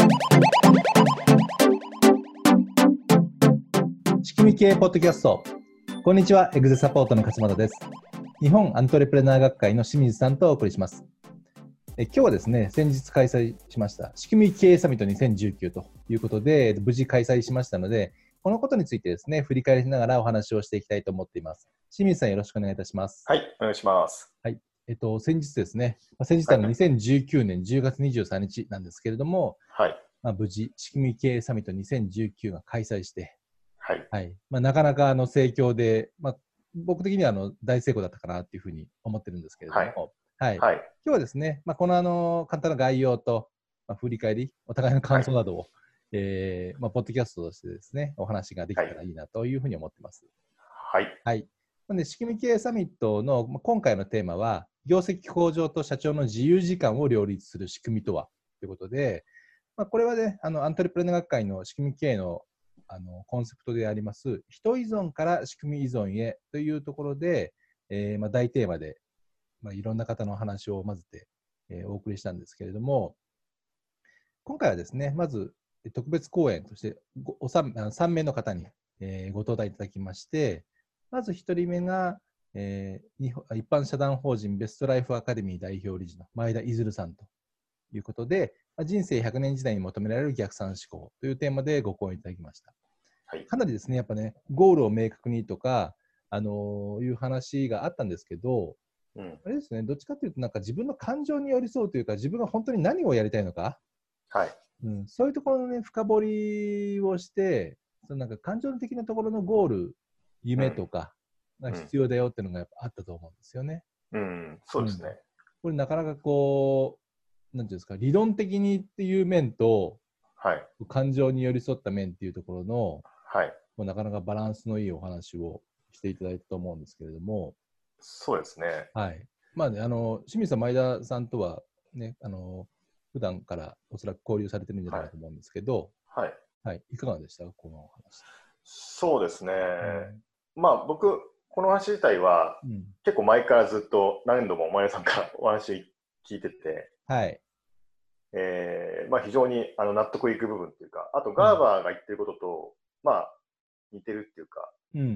仕組み系ポッドキャスト。こんにちは、エグゼサポートの勝俣です。日本アントレプレナー学会の清水さんとお送りします。今日はですね、先日開催しました仕組み経営サミット2019ということで、無事開催しましたので、このことについてですね、振り返りながらお話をしていきたいと思っています。清水さん、よろしくお願いいたします。 はい、お願いします。 はい。先日ですね、先日2019年10月23日なんですけれども、 はい。 無事、仕組み経営サミット2019が開催して、 はい。 はい。なかなか盛況で、僕的には大成功だったかなというふうに思ってるんですけれども、はい。はい。今日はですね、この簡単な概要と、振り返り、お互いの感想などを、ポッドキャストとしてですね、お話ができたらいいなというふうに思ってます。 はい。 はい。で、仕組み経営サミットの今回のテーマは、業績向上と社長の自由時間を両立する仕組みとはということで、これはね、アントレプレナー学会の仕組み経営のコンセプトであります、人依存から仕組み依存へというところで、大テーマで、いろんな方の話を混ぜて、お送りしたんですけれども、今回はですね、まず特別講演として3名の方に、ご登壇いただきまして、まず1人目が、一般社団法人ベストライフアカデミー代表理事の前田出さんということで、人生100年時代に求められる逆算思考というテーマでご講演いただきました。はい、かなりですね、やっぱね、ゴールを明確にとか、いう話があったんですけど、あれですね、どっちかというと、なんか自分の感情に寄り添うというか、自分が本当に何をやりたいのか、 はい。 そういうところのね、深掘りをして、なんか感情的なところのゴール、夢とかが必要だよっていうのがやっぱあったと思うんですよね。 そうですね。 これなかなかこう、なんていうんですか、理論的にっていう面と、 はい、 感情に寄り添った面っていうところの、 はい、 もうなかなかバランスのいいお話をしていただいたと思うんですけれども。 そうですね。 はい。清水さん、前田さんとはね、普段からおそらく交流されてるんじゃないかと思うんですけど、 はい。 はい。いかがでしたこのお話。 そうですね。僕、この話自体は、結構前からずっと何度も前田さんからお話聞いてて、 はい。 非常に納得いく部分っていうか、あとガーバーが言ってることと、似てるっていうか、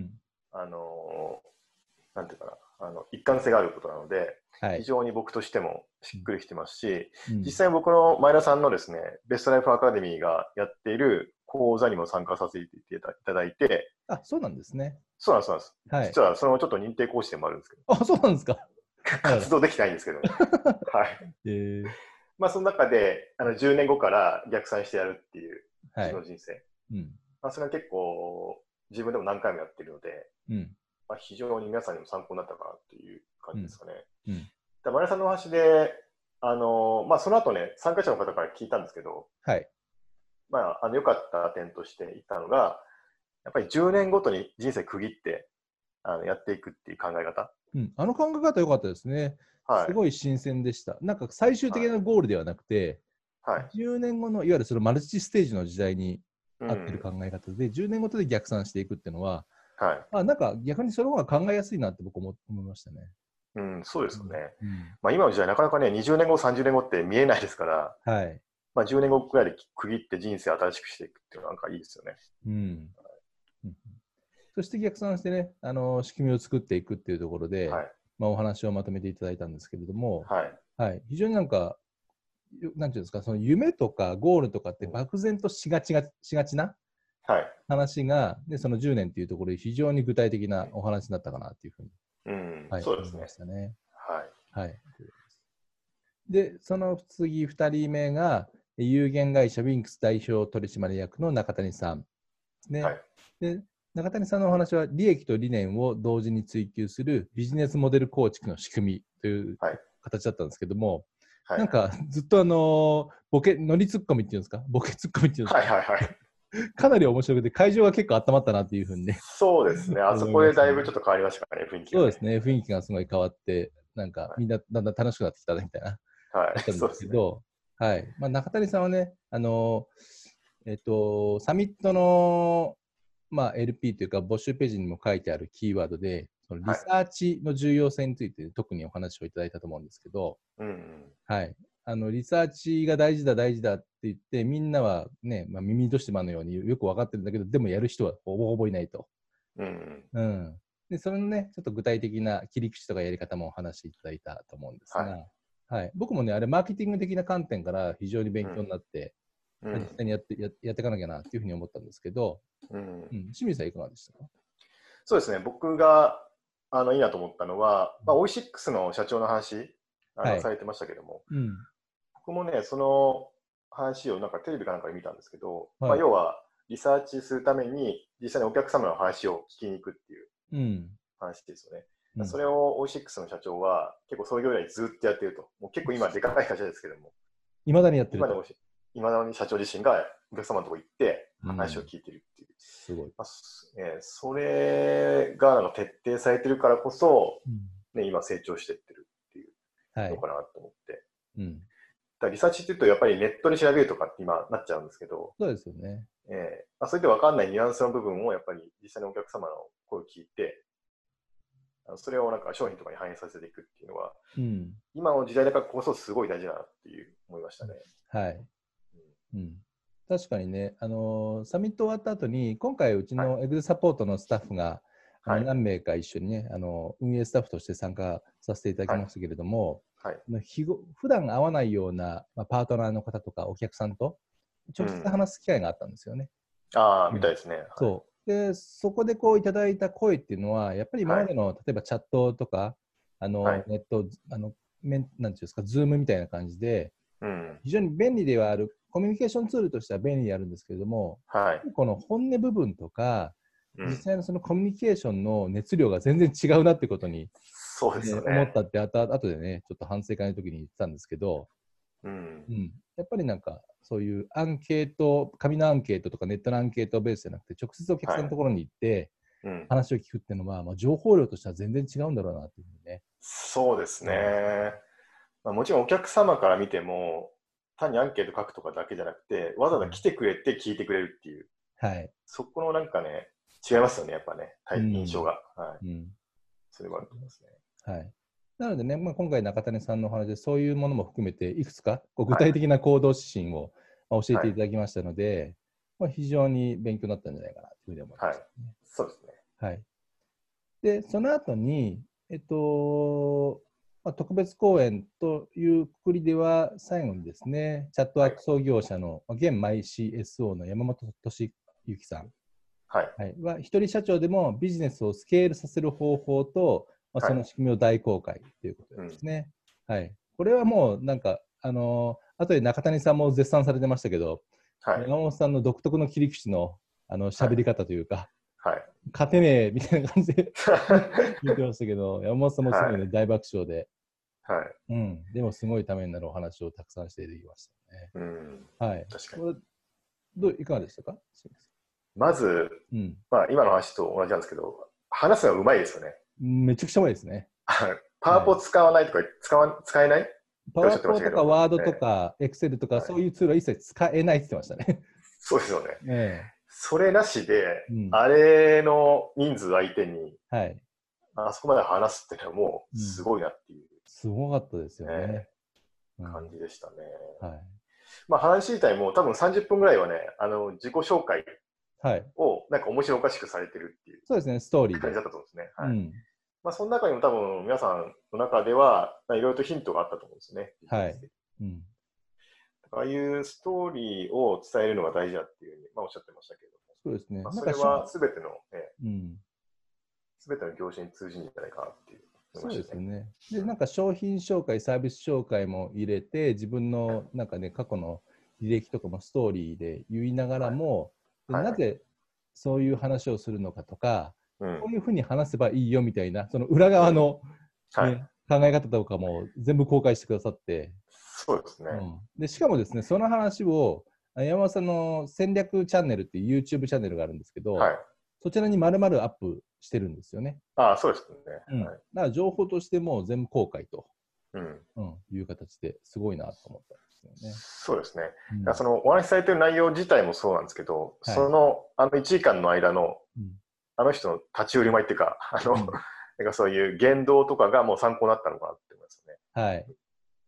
なんていうかな、一貫性があることなので、非常に僕としてもしっくりきてますし、実際僕の前田さんのですね、ベストライフアカデミーがやっている講座にも参加させていただいて、 あ、そうなんですね。 そうなんです。はい、実はそのちょっと認定講師でもあるんですけど。 あ、そうなんですか。 活動できないんですけど、ね。はい。その中で10年後から逆算してやるっていう自分の人生。それは結構自分でも何回もやってるので、非常に皆さんにも参考になったかなっていう感じですかね。前田さんのお話で、その後ね、参加者の方から聞いたんですけど、良かった点として言ったのが、やっぱり10年ごとに人生区切ってやっていくっていう考え方。 あの考え方良かったですね。すごい新鮮でした。なんか最終的なゴールではなくて、10年後のいわゆるそのマルチステージの時代に合ってる考え方で、10年ごとで逆算していくっていうのは、なんか逆にその方が考えやすいなって僕思いましたね。 そうですよね。今の時代なかなかね、20年後、30年後って見えないですから、10年後くらいで区切って人生を新しくしていくっていうのはなんかいいですよね。 そして逆算してね、仕組みを作っていくっていうところで、お話をまとめていただいたんですけれども、非常になんか、なんていうんですか、その夢とかゴールとかって漠然としがちな話が、でその10年っていうところで非常に具体的なお話になったかなっていうふうに、 そうですね。 思いましたね。で、その次2人目が、有限会社ウィンクス代表取締役の中谷さんですね。で中谷さんのお話は、利益と理念を同時に追求するビジネスモデル構築の仕組みという形だったんですけども、なんかずっとノリツッコミっていうんですか、ボケツッコミっていうんですか、かなり面白くて、会場が結構温まったなっていうふうにね。 そうですね、あそこでだいぶちょっと変わりましたかね、雰囲気が、 そうですね、雰囲気がすごい変わって、なんかみんなだんだん楽しくなってきたねみたいな、あったんですけど、中谷さんはね、サミットのLP というか募集ページにも書いてあるキーワードで、そのリサーチの重要性について特にお話をいただいたと思うんですけど、 リサーチが大事だって言って、みんなはね、耳としてまのようによく分かってるんだけど、でもやる人はほぼほぼいないと。で、それのね、ちょっと具体的な切り口とかやり方もお話しいただいたと思うんですが、僕もね、あれ、マーケティング的な観点から非常に勉強になって、実際にやっていかなきゃなっていうふうに思ったんですけど、清水さんいかがでしたか？ そうですね、僕がいいなと思ったのは、オイシックスの社長の話されてましたけども、僕もね、その話をなんかテレビかなんかで見たんですけど、要はリサーチするために実際にお客様の話を聞きに行くっていう話ですよね。それをオイシックスの社長は結構創業以来ずっとやってると。もう結構今でかい会社ですけども。 いまだにやってると。 今だに社長自身がお客様のところ行って話を聞いてるっていう。 すごい。 それが徹底されてるからこそ、今成長していってるっていうのかなと思って。リサーチって言うとやっぱりネットで調べるとかって今なっちゃうんですけど、 そうですよね。 それで分かんないニュアンスの部分をやっぱり実際にお客様の声を聞いて、それをなんか商品とかに反映させていくっていうのは、今の時代だからこそすごい大事だなっていう思いましたね。 確かにね、サミット終わった後に、今回うちのエグゼサポートのスタッフが、何名か一緒にね、運営スタッフとして参加させていただきましたけれども、普段会わないような、パートナーの方とかお客さんと直接話す機会があったんですよね。 みたいですね。 で、そこでこういただいた声っていうのは、やっぱり今までの、例えばチャットとか、ネット、なんていうんですか、ズームみたいな感じで、非常に便利ではある、コミュニケーションツールとしては便利であるんですけれども、この本音部分とか、実際のそのコミュニケーションの熱量が全然違うなってことに、思ったって後でね、ちょっと反省会の時に言ってたんですけど、やっぱりなんかそういうアンケート、紙のアンケートとかネットのアンケートベースじゃなくて、直接お客さんのところに行って、話を聞くっていうのは、情報量としては全然違うんだろうなっていうふうにね。 そうですね。もちろんお客様から見ても、単にアンケート書くとかだけじゃなくて、わざわざ来てくれて聞いてくれるっていう、そこのなんかね、違いますよね、やっぱね、印象が。それはあると思いますね。 なのでね、今回中谷さんのお話でそういうものも含めて、いくつか具体的な行動指針を教えていただきましたので、非常に勉強になったんじゃないかなというふうに思います、 そうですね。 で、その後に、特別講演というくくりでは、最後にですね、チャットワーク創業者の現マイ CSO の山本俊之さんは、一人社長でもビジネスをスケールさせる方法と、その仕組みを大公開ということですね。これはもうなんか、後で中谷さんも絶賛されてましたけど、山本さんの独特の切り口の喋り方というか、勝てねえみたいな感じで言ってましたけど、山本さんもすごいね、大爆笑で、でもすごいためになるお話をたくさんしていただきましたね。確かに。いかがでしたか？ まず、今の話と同じなんですけど、話すのがうまいですよね。 めちゃくちゃうまいですね。 パワポ使わないとか、使えない？ パワポとかワードとかエクセルとか、そういうツールは一切使えないって言ってましたね。 そうですよね。それなしで、あれの人数相手に、あそこまで話すっていうのはもうすごいなっていう。 すごかったですよね。 感じでしたね。話自体も多分30分ぐらいはね、自己紹介をなんか面白おかしくされてるっていう。 そうですね、ストーリー感じだったと思うんですね。その中にも多分皆さんの中ではいろいろとヒントがあったと思うんですね。ああいうストーリーを伝えるのが大事だっていうふうにおっしゃってましたけども。 そうですね。 それは全ての業種に通じるんじゃないかなっていう。 そうですね。で、なんか商品紹介、サービス紹介も入れて、自分のなんかね、過去の履歴とかもストーリーで言いながらも、なぜそういう話をするのかとか、こういうふうに話せばいいよみたいな、その裏側の、考え方とかも全部公開してくださって、 そうですね。 でしかもですね、その話を山本さんの戦略チャンネルっていう YouTube チャンネルがあるんですけど、そちらに丸々アップしてるんですよね。 そうですね。 だから情報としても全部公開と、いう形ですごいなと思ったんですよね。 そうですね。そのお話しされてる内容自体もそうなんですけど、その1時間の間のあの人の立ち振る舞いっていうか、なんかそういう言動とかがもう参考になったのかなって思いますね。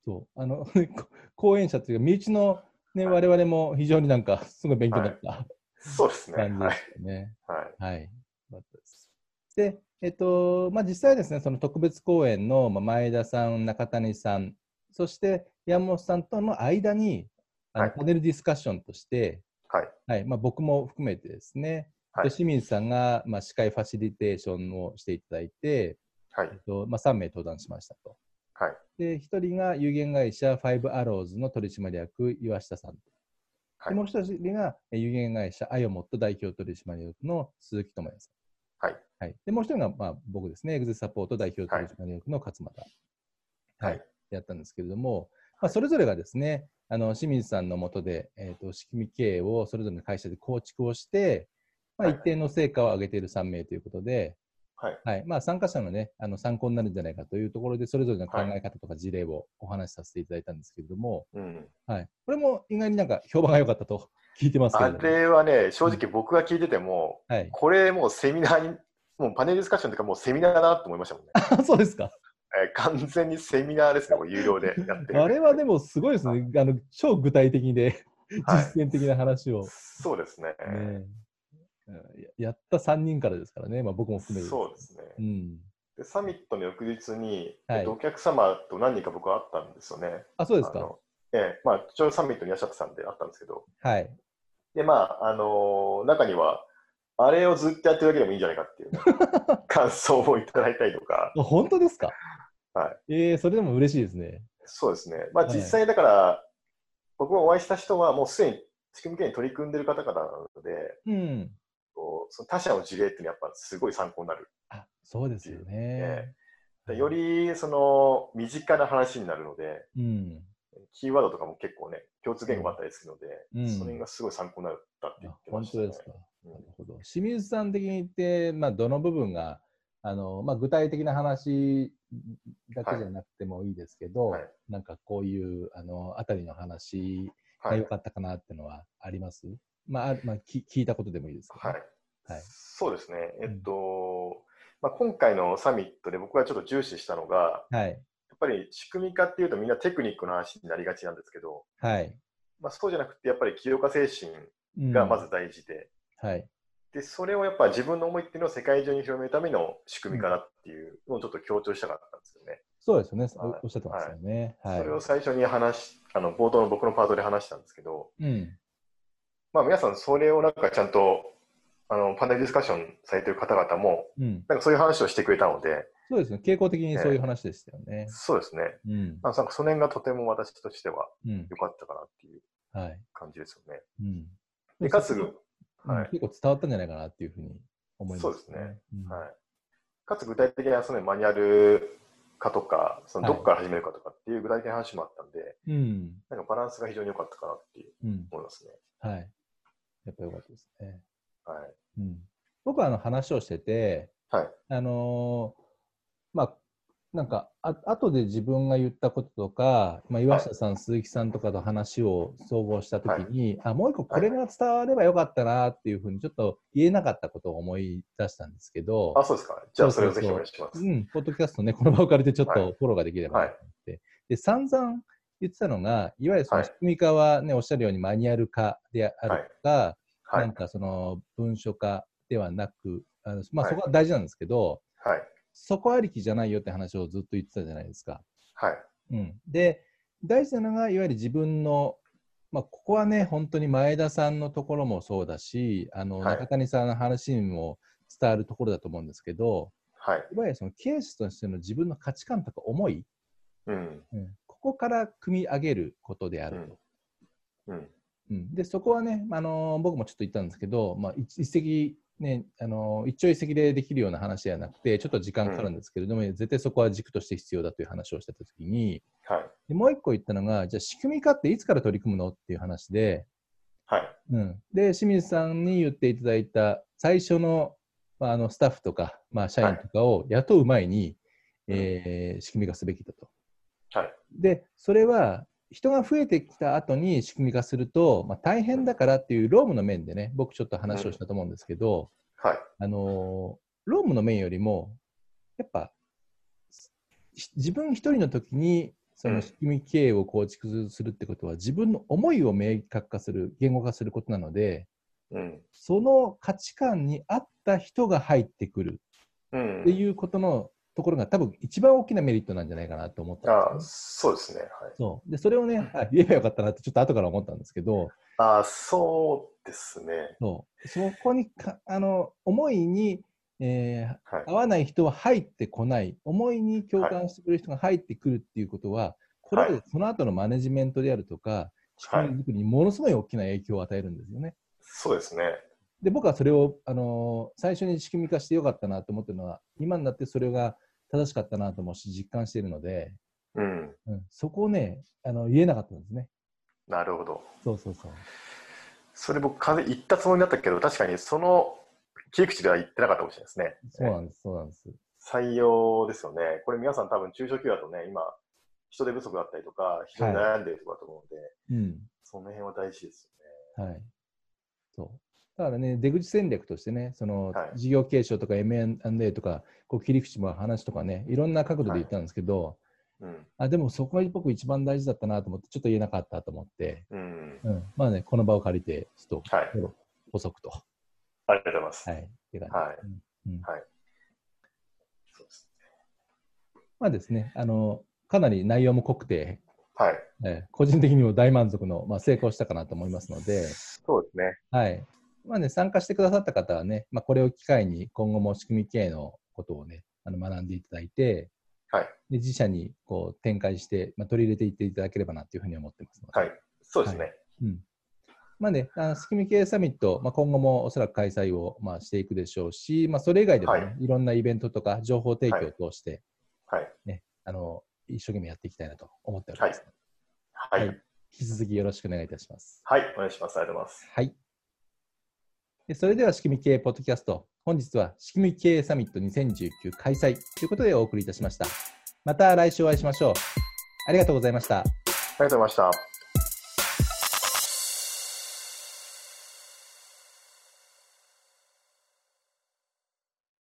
そう。講演者というか、身内の、ね、我々も非常になんか、すごい勉強になった、はい、 そうですね。 感じですよね。 はい。 はい。で、実際ですね、その特別講演の前田さん、中谷さん、そして山本さんとの間に、パネルディスカッションとして、はい僕も含めてですね、清水さんが、司会ファシリテーションをしていただいて、3名登壇しましたと。で、1人が有限会社ファイブアローズの取締役岩下さん。でもう1人が有限会社アヨモット代表取締役の鈴木智也さん。でもう1人が、僕ですね、エグゼサポート代表取締役の勝俣、やったんですけれども、それぞれがですね、清水さんの下で、仕組み経営をそれぞれの会社で構築をして、一定の成果を上げている3名ということで、参加者の、ね、参考になるんじゃないかというところで、それぞれの考え方とか事例をお話しさせていただいたんですけれども、これも意外になんか評判が良かったと聞いてますけど、 あれはね、正直僕が聞いてても、これもうセミナーに、もうパネルディスカッションというか、もうセミナーだなと思いましたもんね。 そうですか。 完全にセミナーですね、有料でやってる。 あれはでもすごいですね。超具体的で、実践的な話を。 そうですね。 やった3人からですからね、僕も含めて。 そうですね。でサミットの翌日に、お客様と何人か僕は会ったんですよね。 あ、そうですか。 ちょうどサミットにいらっしゃってたんで会ったんですけど。で、中には、あれをずっとやってるだけでもいいんじゃないかっていう、ね、感想をいただいたりとか。 本当ですか？それでも嬉しいですね。 そうですね。実際だから、僕もお会いした人はもうすでに仕組み系に取り組んでる方々なので、その他社の事例っていうのはやっぱすごい参考になる。 そうですよね。 よりその身近な話になるので、キーワードとかも結構ね、共通言語があったりするので、それがすごい参考になったって言ってましたね。 本当ですか。なるほど。清水さん的に言って、どの部分が具体的な話だけじゃなくてもいいですけど、なんかこういうあたりの話が良かったかなっていうのはあります？聞いたことでもいいですけど、 そうですね。今回のサミットで僕がちょっと重視したのが、やっぱり仕組み化っていうとみんなテクニックの話になりがちなんですけど、そうじゃなくてやっぱり起業家精神がまず大事で、でそれをやっぱ自分の思いっていうのを世界中に広めるための仕組み化だっていうのをちょっと強調したかったんですよね。 そうですよね。おっしゃってますよね。 それを最初に冒頭の僕のパートで話したんですけど、皆さんそれをなんかちゃんとパネルディスカッションされてる方々も、なんかそういう話をしてくれたので、 そうですね。傾向的にそういう話でしたよね。 そうですね。なんかその辺がとても私としては良かったかなっていう感じですよね。でかつ、 結構伝わったんじゃないかなっていうふうに思います。 そうですね。かつ具体的なそのマニュアル化とか、そのどこから始めるかとかっていう具体的な話もあったんで、なんかバランスが非常に良かったかなっていう思いますね。 やっぱ良かったですね。僕は話をしてて、なんか後で自分が言ったこととか、岩下さん、鈴木さんとかと話を総合したときに、もう一個これが伝わればよかったなっていうふうにちょっと言えなかったことを思い出したんですけど、 そうですか。じゃあそれをぜひお願いします。 ポッドキャストね、この場を借りてちょっとフォローができればなと思って。で、散々言ってたのが、いわゆるその仕組み化はね、おっしゃるようにマニュアル化であるとか、なんかその文書化ではなく、そこは大事なんですけど、そこありきじゃないよって話をずっと言ってたじゃないですか。で、大事なのが、いわゆる自分の、ここはね、本当に前田さんのところもそうだし、中谷さんの話にも伝わるところだと思うんですけど、いわゆるそのケースとしての自分の価値観とか思い、ここから組み上げることであると。で、そこはね、僕もちょっと言ったんですけど、一石ね、一朝一夕でできるような話ではなくて、ちょっと時間かかるんですけれども、絶対そこは軸として必要だという話をしてたときに、でもう一個言ったのが、じゃあ仕組み化っていつから取り組むのっていう話で、で、清水さんに言っていただいた最初の、スタッフとか、社員とかを雇う前に、仕組み化すべきだと。で、それは人が増えてきた後に仕組み化すると、大変だからっていう労務の面でね、僕ちょっと話をしたと思うんですけど、労務の面よりも、やっぱ自分一人の時にその仕組み経営を構築するってことは、自分の思いを明確化する、言語化することなので、その価値観に合った人が入ってくるっていうことのところが多分一番大きなメリットなんじゃないかなと思ったんですそうですね。はい、 そうでそれをね、言えばよかったなってちょっと後から思ったんですけど、 そうですね。 そこに思いに、合わない人は入ってこない、思いに共感してくれる人が入ってくるっていうことは、これはその後のマネジメントであるとか、仕組み作りにものすごい大きな影響を与えるんですよね。 そうですね。 で、僕はそれを、最初に仕組み化してよかったなと思ってるのは、今になってそれが正しかったなともし実感しているので、そこをね、言えなかったんですね。 なるほど。 そう。 それ僕、完全に言ったつもりだったけど、確かにその切り口では言ってなかったかもしれないですね。 そうなんです。 採用ですよね。これ皆さん多分中小企業だとね、今、人手不足だったりとか、非常に悩んでいるところだと思うので、その辺は大事ですよね。 はい。そう。だからね、出口戦略としてね、その事業継承とか M&A とか、切り口も話とかね、いろんな角度で言ったんですけど、でもそこが僕一番大事だったなと思って、ちょっと言えなかったと思って、まあね、この場を借りて、ちょっと補足と。 ありがとうございます。 はい。 そうですね。まあですね、かなり内容も濃くて、個人的にも大満足の、成功したかなと思いますので、 そうですね。 はい。まあね、参加してくださった方はね、これを機会に今後も仕組み経営のことをね、学んでいただいて、で自社にこう展開して、取り入れていっていただければなというふうに思ってますので。 そうですね。 まあね、仕組み経営サミット、今後もおそらく開催をしていくでしょうし、それ以外でもね、いろんなイベントとか情報提供を通して、ね、一生懸命やっていきたいなと思っております。引き続きよろしくお願いいたします。 お願いします。ありがとうございます。 はい。それでは仕組み経営ポッドキャスト、本日は仕組み経営サミット2019開催ということでお送りいたしました。また来週お会いしましょう。ありがとうございました。 ありがとうございました。